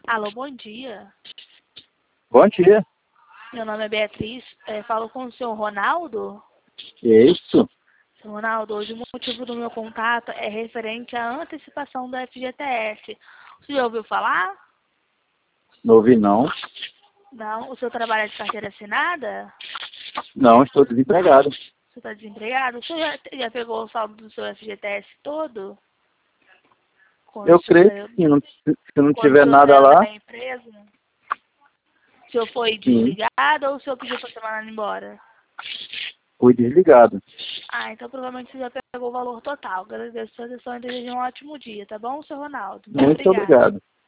Alô, bom dia. Bom dia. Meu nome é Beatriz. Falo com o senhor Ronaldo. Isso. Senhor Ronaldo, hoje o motivo do meu contato é referente à antecipação do FGTS. O senhor ouviu falar? Não ouvi não. Não. O senhor trabalha de carteira assinada? Não, estou desempregado. O senhor está desempregado? O senhor já pegou o saldo do seu FGTS todo? Quando Eu creio saiu, que sim. Se não quando o tiver senhor nada saiu lá, da empresa? O senhor foi sim, desligado ou o senhor pediu para ser mandado embora? fui desligado. Ah, então provavelmente você já pegou o valor total. Agradeço a sua atenção e desejo um ótimo dia, tá bom, seu Ronaldo? Muito Muito obrigada. obrigado.